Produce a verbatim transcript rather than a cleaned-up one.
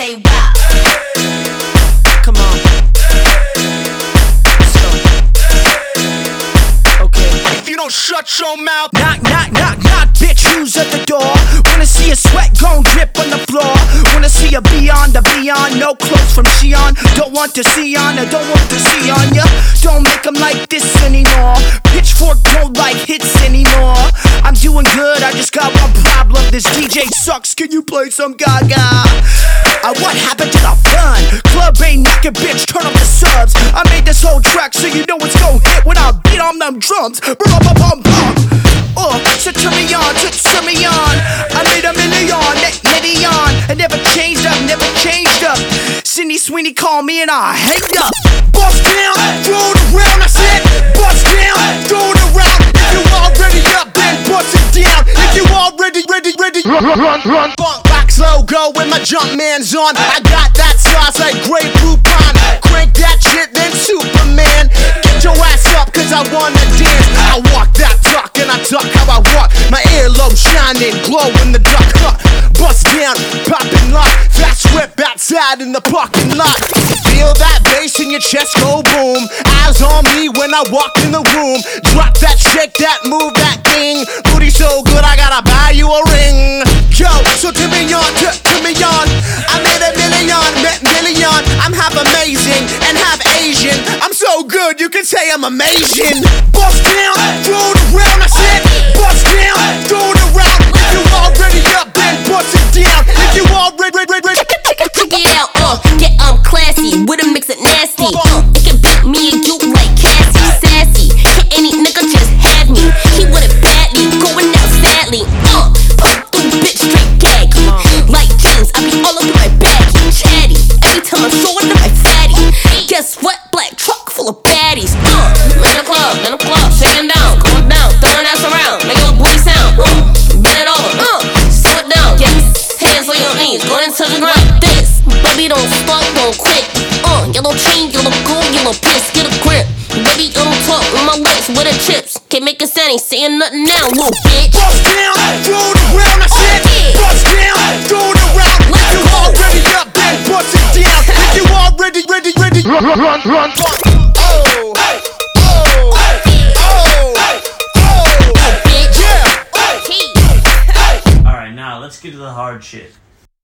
say wow. Come on. Let's go. Okay. If you don't shut your mouth, knock, knock, knock, knock, bitch, who's at the door? Wanna see a sweat gon' drip on the floor? Wanna see a beyond the beyond? No clothes from Sheon. Don't want to see on, I don't want to see on ya. Don't make them like this anymore. Pitchfork don't like hits anymore. I'm doing good, I just got one problem. This D J sucks, can you play some Gaga? Uh, what happened to the fun? Club ain't knocking, bitch, turn up the subs. I made this whole track so you know it's gon' hit when I beat on them drums. Bum bum bum bum. Uh, so turn me on, turn me on. I made a million, net million. I never changed up, never changed up. Sydney Sweeney called me and I hanged up. Bust down, throw it around, I said. Bust down, throw it around. If you already up, then bust it down. If you already ready, ready, run, run, run. Funk Box logo with my jump man's on. I got that sauce like Grey Poupon. Crank that shit, then Superman. Get your ass up, cause I wanna dance. I walk that talk and I talk how I walk. My earlobe shining, glow in the dark. Huh. Bust down, popping lock. Fast whip outside in the parking lot. Feel that bass in your chest go boom. Eyes on me when I walk in the room. Drop that, shake that, move that thing. Booty so good I gotta buy you a ring. Yo, so turn me on, turn me on. I made a million, met million. I'm half amazing and half Asian. I'm so good you can say I'm amazing. Bust down, throw it around, I said. Bust down, throw it around. If you already up, then bust it down. If you already ready, ready, Check it out, uh, yeah, I'm classy with a mix of nasty. Uh, it can beat me and you like Cassie, sassy. Can any nigga just have me? He want it badly, going out sadly. Uh, fuck through bitch straight gaggy. Like jeans, I be all over my baggy, chatty. Every time I show it to my fatty. Guess what? Black truck full of baddies. Uh, in the club, in the club, shaking down, going down, throwing ass around, make your booty sound. Uh, bend it over, uh, slow it down, yes. Hands on your knees, go into the ground. This, baby, don't stop, don't quit. Uh, yellow chain, yellow gold, yellow piss, get a grip. Baby, don't talk with my lips, with the chips. Can't make a sound, ain't saying nothing now, little bitch. Bust down, throw it around, I said. Bust down, throw it around. If you already up, then bust it down. If you already ready, ready, run, run, run. Oh, oh, oh, oh, bitch. yeah. Hey. Alright, now let's get to the hard shit.